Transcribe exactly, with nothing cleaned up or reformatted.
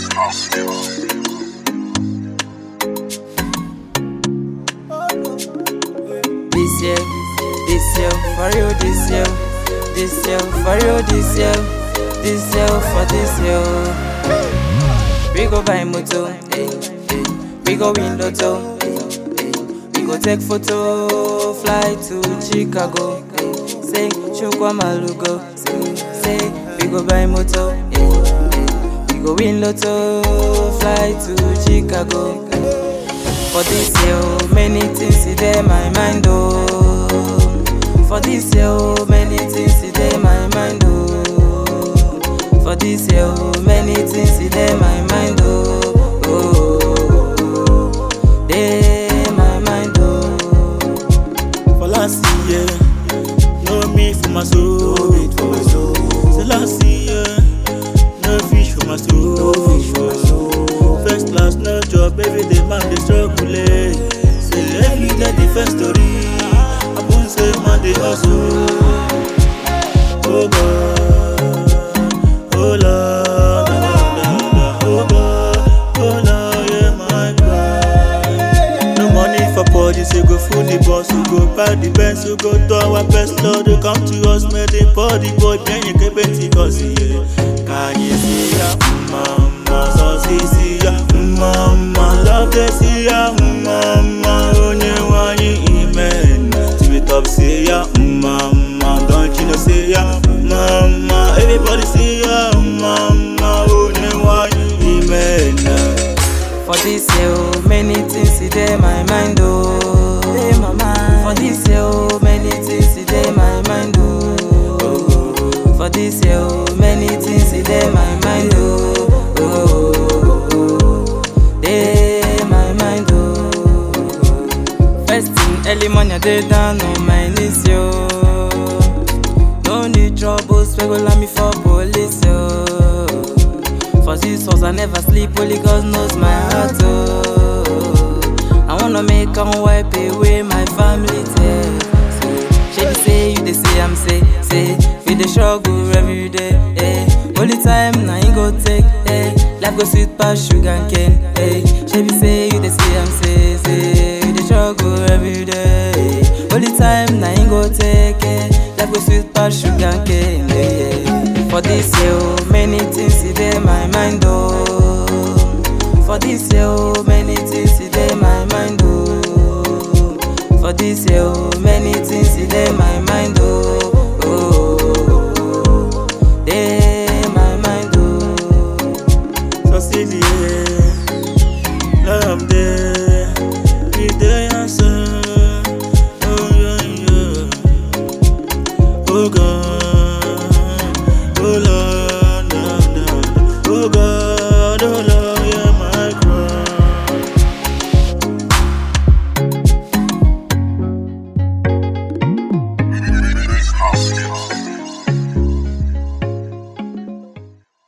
This year, this year, for you this year, this year, for you this year, this year, for this year. We go buy moto, eh, eh. We go win lotto, eh, eh. We go take photo, fly to Chicago, eh. Say, Chukwa Malugo, say, say, we go buy moto, eh, eh. We go win lotto, fly to Chicago, eh. For this year, many things in my mind, oh. For this year, many things in my mind, oh. For this year, many things in my mind, oh. Oh, oh, oh. They my mind, oh. For last year, no me for my soul, no meat for my soul. So last year, no fish for my soul, no fish for my soul. First class, no job, every day man dey struggle. Eh. Say every day different story. I won't say man dey hustle. Oh God, oh Lord, oh God, oh Lord, yeah my God. No money for bodies, you go fool the boss, you go buy the Benz, you go do our best, Lord, you come to us, make the body boy, then you get better, cause yeah. Can you see ya, mama, so see see ya, mama, love they see ya, mama, only one amen. To the top see ya, mama, don't you know see ya, mama, everybody see ya, mama, only one amen. For this year, many things in my mind, oh. Dey my mind. For this year, many things in my mind, oh. For this year, many things in my mind, oh. Oh, oh, oh. Dey my mind, oh. First thing early morning, I dey down on my knees, yo. No need troubles, we go land me for police, yo. For this house I never sleep, only God knows my heart, oh. I wanna make and wipe away my family tears. She be say, you dey say, I'm say, say, we dey struggle every day, eh. Only time now you go take, eh. Life go sweet past sugar and cane, eh. She be say, you dey say, I'm say, say, we dey struggle every day, eh. Only time now you go take, eh. Life go sweet past sugar and cane, eh. For this year, many things in my mind, oh. For this year, many things in my mind, oh. For this year, many things in my mind, oh.